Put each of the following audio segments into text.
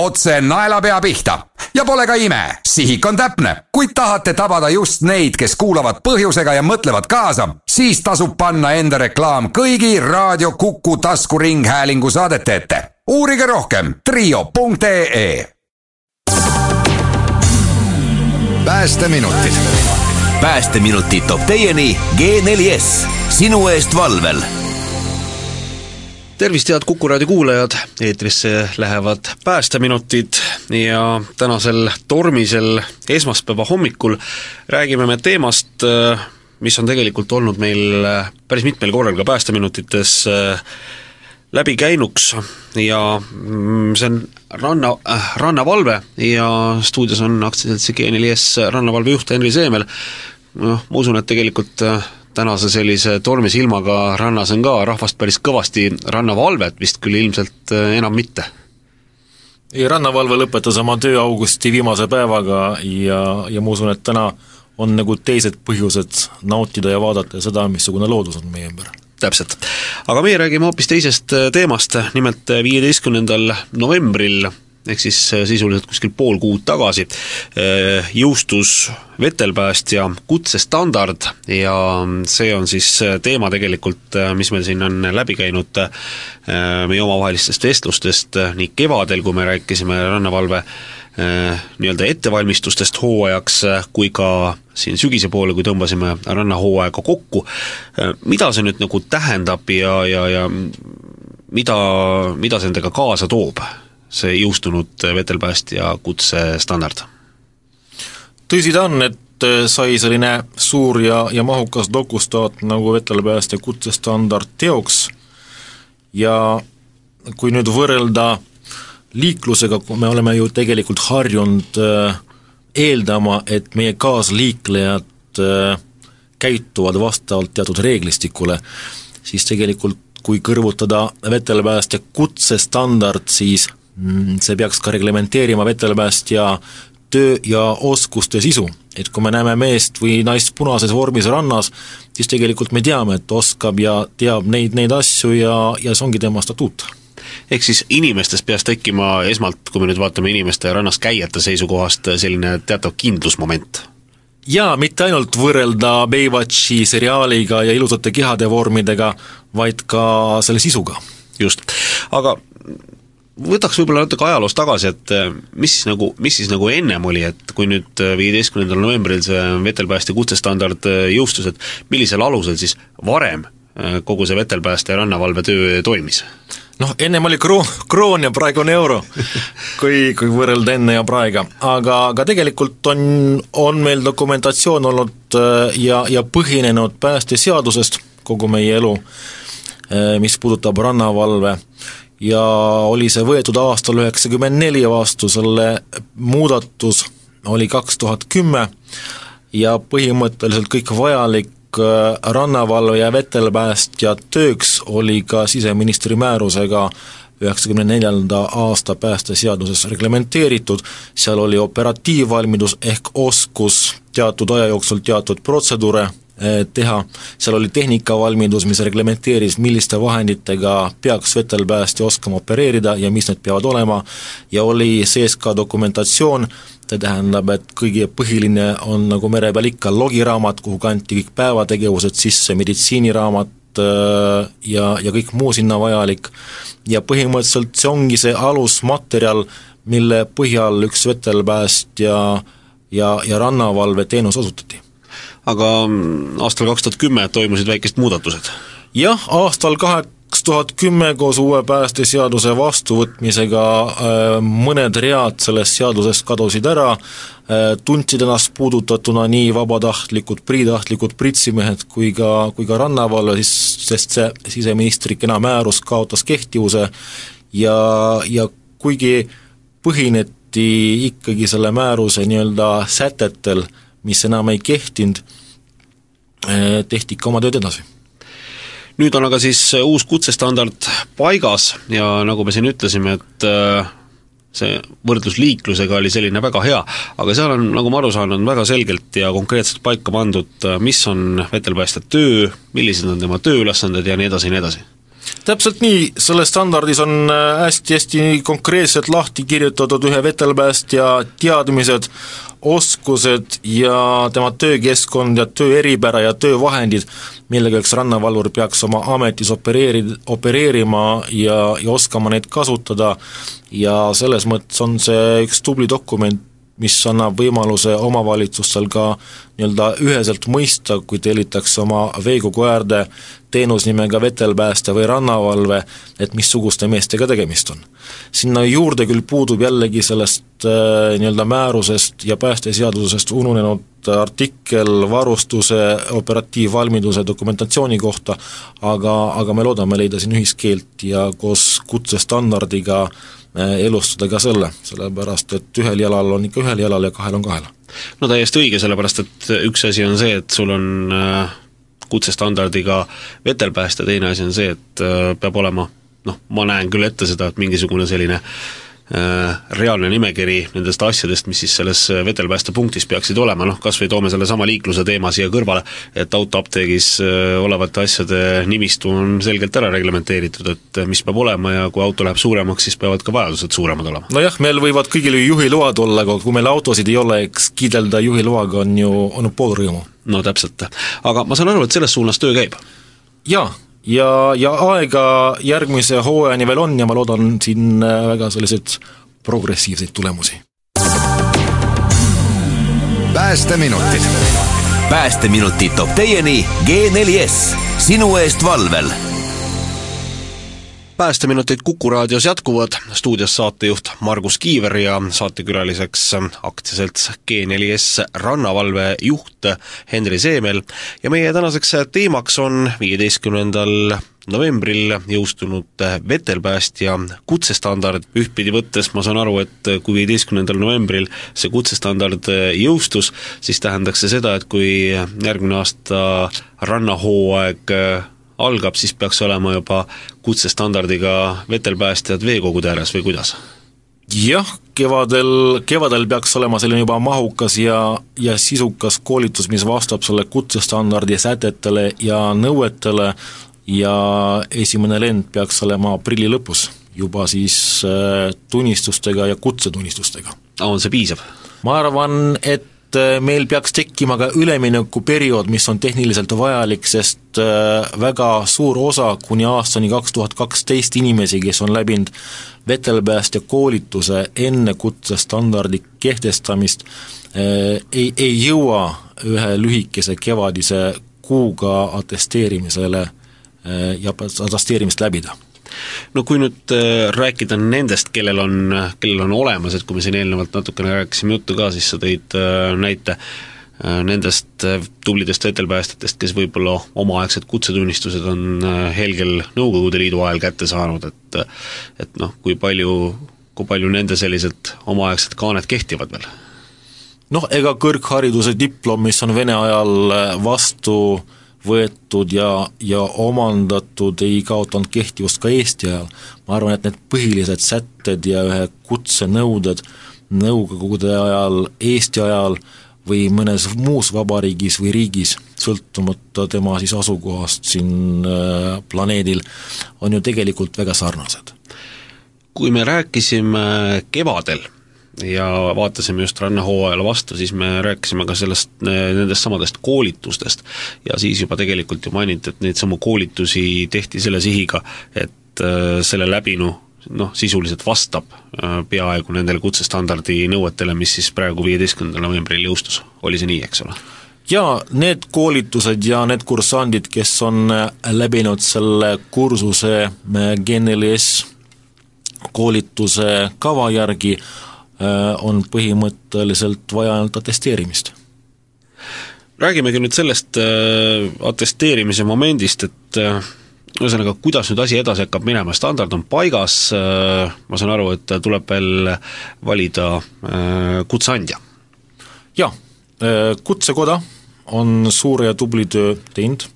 otse naelapea pihta. Ja pole ka ime, sihik on täpne. Kui tahate tabada just neid, kes kuulavad põhjusega ja mõtlevad kaasa, siis tasub panna enda reklaam kõigi Raadio Kuku taskuringhäälingu saadete ette. Uurige rohkem trio.ee. Päästeminutid. Päästeminutid toob teieni G4S, sinu eest valvel. Tervist, head Kuku Raadio kuulajad, eetrisse lähevad päästeminutid ja tänasel tormisel esmaspäeva hommikul räägime me teemast, mis on tegelikult olnud meil päris mitmel korral ka päästeminutites läbi käinuks ja see on rannavalve ja stuudios on aktsiaseltsi G4S rannavalve juht Henri Seemel. Ma usun, et tegelikult tänase sellise tormise ilmaga rannas on ka rahvast päris kõvasti rannavalvet, vist küll ilmselt enam mitte. Rannavalve lõpetas oma töö augusti viimase päevaga ja ma usun, et täna on nagu teised põhjused nautida ja vaadata seda, missugune loodus on meie ümber. Täpselt. Aga meie räägime hoopis teisest teemast, nimelt 15. novembril, ehk siis sisuliselt kuskil pool kuud tagasi, jõustus vetelpäästja kutsestandard ja see on siis teema tegelikult, mis meil siin on läbi käinud meie omavahelistest vestlustest nii kevadel, kui me rääkisime rannavalve nii-öelda ettevalmistustest hooajaks, kui ka siin sügise poole, kui tõmbasime rannahooaega kokku. Mida see nüüd nagu tähendab ja mida see endaga kaasa toob, see jõustunud vetelpäästja kutsestandard? Tõsi ta on, et sai selline suur ja mahukas dokustaat nagu vetelpäästja kutsestandard teoks ja kui nüüd võrrelda liiklusega, me oleme ju tegelikult harjunud eeldama, et meie kaasliiklejad käituvad vastavalt teatud reeglistikule, siis tegelikult kui kõrvutada vetelpäästja kutsestandard, siis see peaks ka reglementeerima vetelpäästja töö ja oskuste sisu. Et kui me näeme meest või naist punases vormis rannas, siis tegelikult me teame, et oskab ja teab neid asju ja see ongi tema statuut. Ehk siis inimestest peaks tekkima esmalt, kui me nüüd vaatame inimeste rannas käijate seisukohast, selline teatav kindlusmoment. Ja mitte ainult võrrelda Baywatchi seriaaliga ja ilusate kehade vormidega, vaid ka selle sisuga. Just, aga võtaks võib-olla natuke ajaloost tagasi, et mis siis nagu ennem oli, et kui nüüd 15. novembril see vetelpäästja kutsestandard jõustus, et millisel alusel siis varem kogu see vetelpäästja ja rannavalve töö toimis? Ennem oli kroon ja praegu on euro, kui võrrelda enne ja praega, aga tegelikult on meil dokumentatsioon olnud ja põhinenud päästeseadusest kogu meie elu, mis puudutab rannavalve ja oli see võetud aastal 1994 vastu, selle muudatus oli 2010 ja põhimõtteliselt kõik vajalik rannavalve ja vetelpäästja tööks oli ka siseministri määrusega 94. aasta päästeseaduses reglementeeritud, seal oli operatiivvalmidus ehk oskus teatud aja jooksul teatud protseduure teha, seal oli tehnikavalmidus, mis reglementeeris, milliste vahenditega peaks vetelpäästja oskama opereerida ja mis need peavad olema ja oli sees ka dokumentatsioon, see tähendab, et kõige põhiline on nagu mere peal ikka logiraamat, kuhu kanti kõik päevategevused sisse, meditsiiniraamat ja kõik muu sinna vajalik ja põhimõtteliselt see ongi see alusmaterjal, mille põhjal üks vetelpäästja ja rannavalve teenus osutati. Aga aastal 2010 toimusid väikest muudatused? Jah, aastal 2010 koos uue päästeseaduse vastuvõtmisega mõned read sellest seadusest kadusid ära, tundsid ennast puudutatuna nii vabatahtlikud, priitahtlikud pritsimehed kui ka rannavalve, sest see siseministri kena määrus kaotas kehtivuse ja kuigi põhineti ikkagi selle määruse nii-öelda sätetel, mis enam ei kehtinud, tehti ikka oma tööd edasi. Nüüd on aga siis uus kutsestandard paigas ja nagu me siin ütlesime, et see võrdlus liiklusega oli selline väga hea, aga seal on, nagu ma aru saan, on väga selgelt ja konkreetselt paika pandud, mis on vetelpäästja töö, millised on tema tööülesanded ja nii edasi ja nii edasi. Täpselt nii, selles standardis on hästi konkreetselt lahti kirjutatud ühe vetelpäästja teadmised, oskused ja tema töökeskkond ja töö eripära ja töövahendid, millega üks rannavalvur peaks oma ametis opereerima ja oskama neid kasutada ja selles mõttes on see üks tubli dokument, mis annab võimaluse omavalitsustel ka nii-öelda üheselt mõista, kui tellitakse oma veekogu äärde teenusnimega vetelpääste või rannavalve, et missuguste meestega tegemist on. Sinna juurde küll puudub jällegi sellest nii-öelda määrusest ja päästeseadusest ununenud artikkel varustuse, operatiivvalmiduse dokumentatsiooni kohta, aga me loodame leida siin ühiskeelt ja koos kutsestandardiga elustada ka sellepärast, et ühel jalal on ikka ühel jalal ja kahel on kahel. No täiesti õige, sellepärast et üks asi on see, et sul on kutsestandardiga vetelpääste, teine asi on see, et peab olema, ma näen küll ette seda, et mingisugune selline reaalne nimekiri nendest asjadest, mis siis selles vetelpääste punktis peaksid olema, kas või toome selle sama liikluse teema siia kõrvale, et autoapteegis olevate asjade nimistu on selgelt ära reglementeeritud, et mis peab olema ja kui auto läheb suuremaks, siis peavad ka vajadused suuremad olema. Nojah, meil võivad kõigil juhiload olla, aga kui meil autosid ei ole, eks kiidelda juhiloaga on pool rõõmu. No täpselt, aga ma saan aru, et selles suunas töö käib? Jaa. Ja aega järgmise hooajani veel on ja ma loodan siin väga selliseid progressiivseid tulemusi. Päästeminutid. Päästeminutid toob teieni G4S, sinu eest valvel. Päästeminutid Kuku raadios jätkuvad, stuudios saatejuht Margus Kiiver ja saatekülaliseks aktsiaselts G4S rannavalve juht Henri Seemel ja meie tänaseks teemaks on 15. novembril jõustunud vetelpäästja kutsestandard. Ühtpidi võttes ma saan aru, et kui 15. novembril see kutsestandard jõustus, siis tähendaks see seda, et kui järgmine aasta rannahooaeg algab, siis peaks olema juba kutsestandardiga vetelpäästjad veekogude ääres või kuidas? Jah, kevadel peaks olema selline juba mahukas ja sisukas koolitus, mis vastab selle kutsestandardi sätetele ja nõuetele ja esimene lend peaks olema aprilli lõpus juba siis tunnistustega ja kutsetunnistustega. On see piisav? Ma arvan, et meil peaks tekkima ka üleminekuperiood, mis on tehniliselt vajalik, sest väga suur osa kuni aastani 2012 inimesi, kes on läbinud vetelpäästja koolituse enne kutsestandardi kehtestamist, ei jõua ühe lühikese kevadise kuuga atesteerimisele ja atesteerimist läbida. No kui nüüd rääkida nendest, kellel on olemas, et kui me siin eelnevalt natukene rääkisime juttu ka, siis sa tõid näite nendest tublidest vetelpäästetest, kes võib-olla omaaegsed kutsetunnistused on helgel Nõukogude Liidu ajal kätte saanud, et kui palju nende sellised omaaegsed kaanet kehtivad veel? Ega kõrghariduse diplom, mis on Vene ajal vastu võetud ja omandatud, ei kaotanud kehtivust ka Eesti ajal. Ma arvan, et need põhilised sätted ja ühe kutsenõuded Nõukogude ajal, Eesti ajal või mõnes muus vabariigis või riigis, sõltumata tema siis asukohast siin planeedil, on ju tegelikult väga sarnased. Kui me rääkisime kevadel ja vaatasime just rannahooajale vastu, siis me rääkisime ka nendest samadest koolitustest ja siis juba tegelikult ju mainiti, et neid samu koolitusi tehti selle sihiga, et selle läbinu sisuliselt vastab peaaegu nendele kutsestandardi nõuetele, mis siis praegu 15. novembril jõustus. Oli see nii, eks ole? Ja need koolitused ja need kursandid, kes on läbinud selle kursuse G4S koolituse kava järgi, on põhimõtteliselt vaja ainult atesteerimist. Räägimegi nüüd sellest atesteerimise momendist, et ühesõnaga, kuidas nüüd asi edasi hakkab minema, standard on paigas, ma saan aru, et tuleb veel valida kutseandja. Jah, kutsekoda on suure ja tubli töö teinud,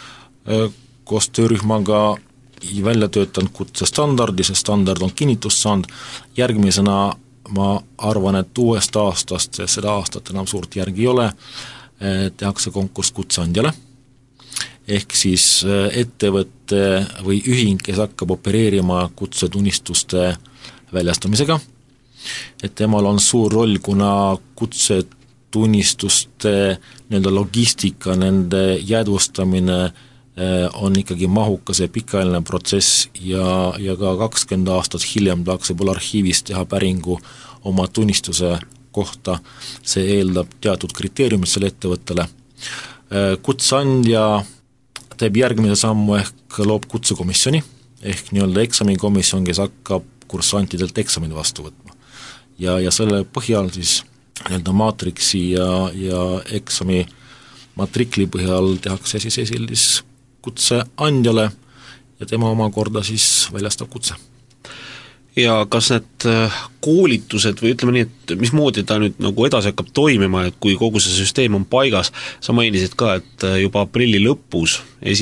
koos töörühmaga välja töötanud kutsestandardi, see standard on kinnitust saanud, järgmisena ma arvan, et uuest aastast, seda aastat enam suurt järgi ei ole, tehakse konkurss kutseandjale ehk siis ettevõtte või ühing, kes hakkab opereerima kutsetunnistuste väljastamisega, et temal on suur roll, kuna kutsetunnistuste nii-öelda logistika, nende jäädvustamine on ikkagi mahukas ja pikaajaline protsess ja ka 20 aastat hiljem tahaks võib-olla arhiivis teha päringu oma tunnistuse kohta, see eeldab teatud kriteeriumid selle ettevõttele. Kutseandja teeb järgmise sammu ehk loob kutsekomisjoni, ehk nii-öelda eksamikomisjon, kes hakkab kursantidelt eksamid vastu võtma. Ja selle põhjal siis nii-öelda maatriksi ja eksami matrikli põhjal tehakse siis esildis kutseandjale ja tema omakorda siis väljastab kutse. Ja kas need koolitused või ütleme nii, et mismoodi ta nüüd nagu edasi hakkab toimima, et kui kogu see süsteem on paigas, sa mainisid ka, et juba aprilli lõpus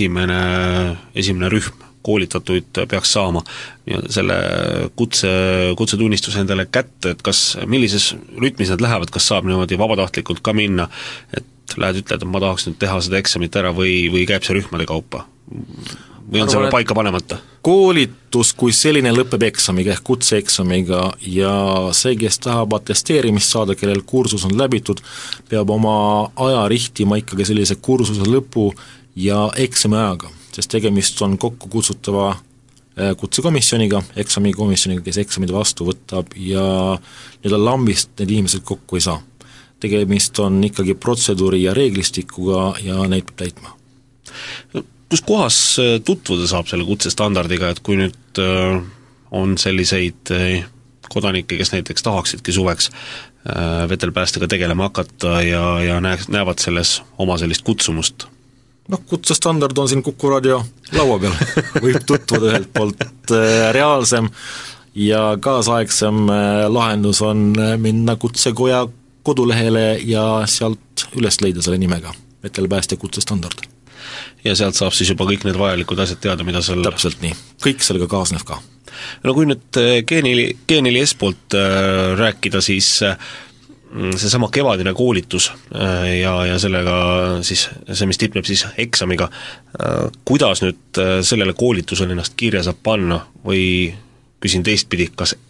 esimene rühm koolitatuid peaks saama selle kutsetunnistuse endale kätte, et kas, millises rütmis nad lähevad, kas saab niimoodi vabatahtlikult ka minna, et lähed ütled, et ma tahaks nüüd teha seda eksamit ära või käib see rühmade kaupa? Või on see paika panemata? Koolitus kui selline lõpeb eksamiga ehk kutseeksamiga ja see, kes tahab atesteerimist saada, kellel kursus on läbitud, peab oma aja rihtima ikkagi sellise kursuse lõpu ja eksami ajaga, sest tegemist on kokku kutsutava kutsekomisjoniga, eksamikomisjoniga, kes eksamid vastu võtab ja nii-öelda lambist need inimesed kokku ei saa. Tegemist on ikkagi protseduuri ja reeglistikuga ja neid peab täitma. Kus kohas tutvuda saab selle kutsestandardiga, et kui nüüd on selliseid kodanikke, kes näiteks tahaksidki suveks vetelpäästega tegelema hakata ja näevad selles oma sellist kutsumust? Kutsestandard on siin Kuku Raadio laua peal, võib tutvuda ühelt poolt reaalsem ja kaasaegsem lahendus on minna kutsekoja kodulehele ja sealt üles leida selle nimega, vetelpäästja kutsestandard. Ja sealt saab siis juba kõik need vajalikud asjad teada, mida seal... Täpselt nii, kõik sellega kaasnev ka. No kui nüüd G4S poolt rääkida, siis seesama kevadine koolitus ja sellega siis see, mis tipneb siis eksamiga, kuidas nüüd sellele koolitusele ennast kirja saab panna või küsin teistpidi,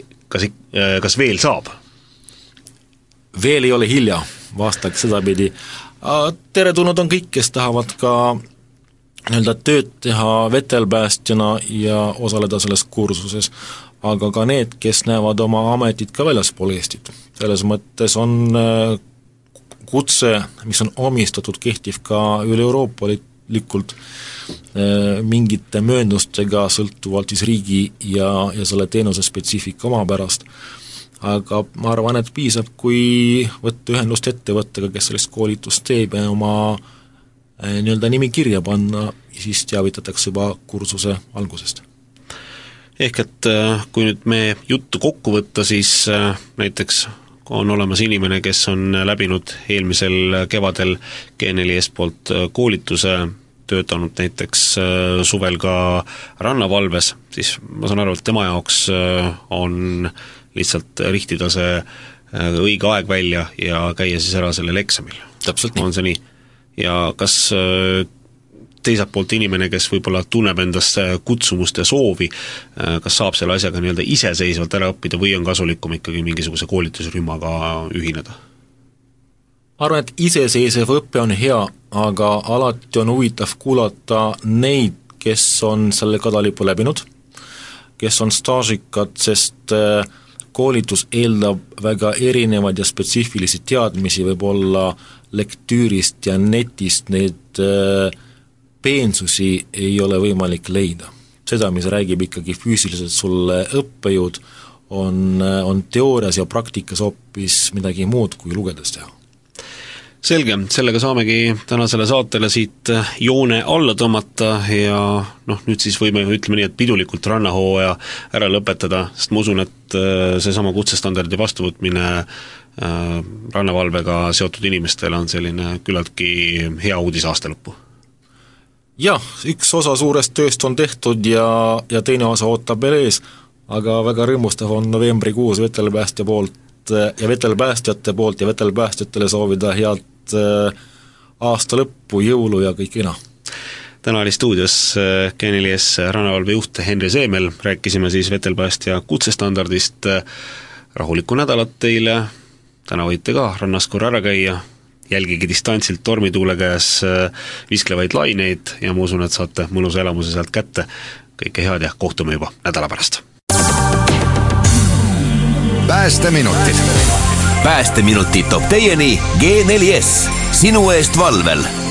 kas veel saab? Veel ei ole hilja, vastaks sedapidi. Teretulnud on kõik, kes tahavad ka nii-öelda tööd teha vetelpäästjana ja osaleda selles kursuses, aga ka need, kes näevad oma ametit ka väljaspool Eestit. Selles mõttes on kutse, mis on omistatud, kehtiv ka üle-euroopalikult mingite mööndustega sõltuvalt siis riigi ja selle teenuse spetsiifika oma pärast. Aga ma arvan, et piisab, kui võtta ühendust ettevõttega, kes sellist koolitust teeb ja oma nii-öelda nimi kirja panna, siis teavitatakse juba kursuse algusest. Ehk et kui nüüd me juttu kokku võtta, siis näiteks on olemas inimene, kes on läbinud eelmisel kevadel G4S poolt koolituse, töötanud näiteks suvel ka rannavalves, siis ma saan aru, et tema jaoks on lihtsalt rihtida see õige aeg välja ja käia siis ära sellel eksamil. Täpselt nii. On see nii? Ja kas teiselt poolt inimene, kes võib-olla tunneb endast kutsumust ja soovi, kas saab selle asjaga nii-öelda iseseisvalt ära õppida või on kasulikum ikkagi mingisuguse koolitusrühmaga ühineda? Arvan, et iseseisev õppe on hea, aga alati on huvitav kuulata neid, kes on selle kadalipu läbinud, kes on staažikad, sest koolitus eeldab väga erinevaid ja spetsiifilisi teadmisi, võib-olla lektüürist ja netist neid peensusi ei ole võimalik leida. Seda, mis räägib ikkagi füüsiliselt sulle õppejõud, on teoorias ja praktikas hoopis midagi muud kui lugedes teha. Selge, sellega saamegi tänasele saatele siit joone alla tõmmata ja nüüd siis võime, ütleme nii, et pidulikult rannahooaja ära lõpetada, sest ma usun, et seesama kutsestandardi vastuvõtmine rannavalvega seotud inimestele on selline küllaltki hea uudis aasta lõppu. Jah, üks osa suurest tööst on tehtud ja teine osa ootab veel ees, aga väga rõõmustav on novembrikuus vetelpäästja poolt ja vetelpäästjate poolt ja vetelpäästjatele soovida head aasta lõppu, jõulu ja kõik ina. täna oli stuudios G4S rannavalvejuht Henri Seemel, rääkisime siis vetelpäästja kutsestandardist. Rahulikku nädalat teile, täna võite ka rannas korra ära käia, jälgige distantsilt tormituule käes visklevaid laineid ja ma usun, et saate mõnusa elamuse sealt kätte. Kõike head ja kohtume juba nädala pärast. Päästeminutid. Päästeminutid toob teieni G4S, sinu eest valvel